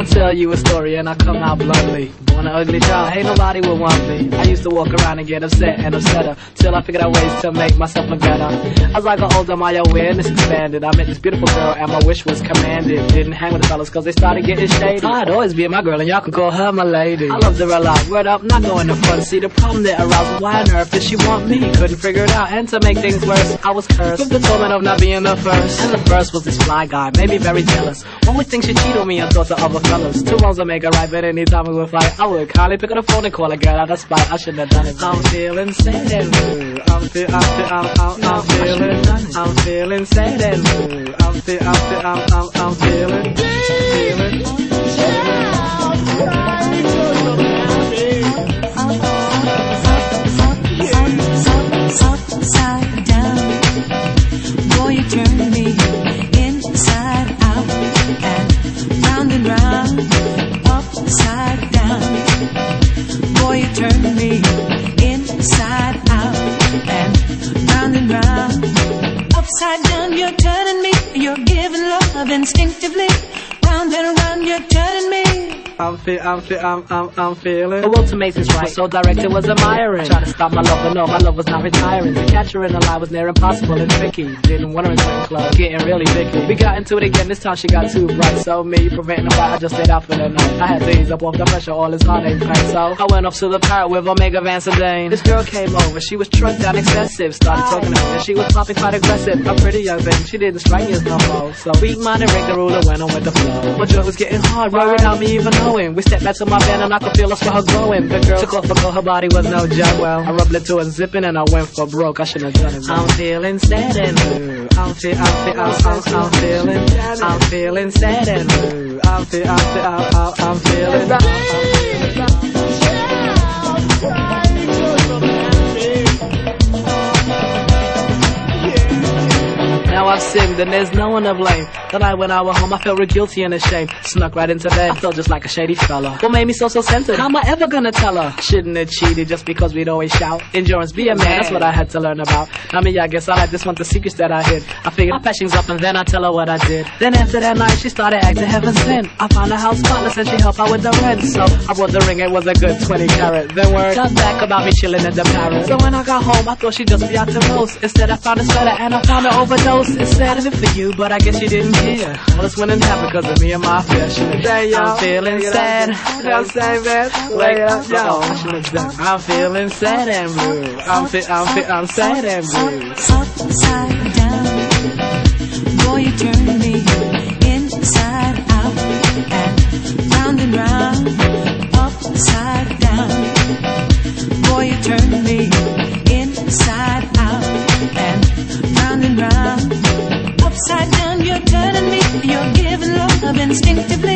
tell you a story and I come out bluntly. Born an ugly child, ain't nobody would want me. I used to walk around and get upset and upsetter till I figured out ways to make myself look better. As I got older, my awareness expanded. I met this beautiful girl and my wish was commanded. Didn't hang with the fellas cause they started getting shady. I'd always be my girl and y'all can call her my lady. I loved her a lot, word up, not going to front. See the problem that aroused was why on earth did she want me? Couldn't figure it out, and to make things worse, I was cursed with the torment of not being the first. And the first was this fly guy, made me very jealous. Always think she'd cheat on me and thought to other fellas. Two wrongs would make a right, but anytime we would fight, I would kindly pick up the phone and call a girl out of spite. I shouldn't have done it. I'm feeling sad and blue. I'm feeling sad and blue. I'm feeling. Upside down, boy, you turn me inside out and round, upside down. Boy, you turn me inside out and round. Upside down, you're turning me, you're giving love instinctively. Round and around, you're turning me. I'm feeling. The will to make this right, so direct it was admiring. Tried to stop my love, but no, my love was not retiring. To catch her in a lie was near impossible and tricky. Didn't want her in certain clubs, getting really picky. We got into it again, this time she got too bright. So me, preventing the fight, I just stayed out for the night. I had to ease up off the pressure, all this heartache pain. So I went off to the parrot with Omega Van Sedan. This girl came over, she was trucked down excessive. Started talking to me, and she was popping quite aggressive. A pretty young thing, she didn't strike me as no more. So weak minded, break the ruler, went on with the flow. My joy was getting hard, right without me even knowing. We stepped back to my band and I could feel us for her growing. The girl took off because her body was no joke. Well, I rubbed it to her zipping and I went for broke. I shouldn't have done it. I'm feeling sad and blue. I'm feeling sad and blue. I'm feeling. Now I've sinned and there's no one to blame. The night when I went home I felt real guilty and ashamed. Snuck right into bed, I felt just like a shady fella. What made me so centered? How am I ever gonna tell her? Shouldn't have cheated just because we'd always shout. Endurance, be a man, that's what I had to learn about. I mean, I guess I like this one, the secrets that I hid. I figured I patch things up and then I tell her what I did. Then after that night she started acting heaven sent. I found a house partner and she helped out with the rent. So I bought the ring, it was a good 20 carat. Then word got back about me chilling at the Paris. So when I got home I thought she'd just be out to roast. Instead I found a sweater and I found an overdose. It said it for you, but I guess you didn't care. All this wouldn't happen because of me and my affair. I'm feeling sad. I'm feeling sad and blue. I'm sad and blue. Upside down, boy, you turn me inside out and round. Upside down, boy, you turn me inside out and round. Upside down, you're turning me, you're giving love instinctively.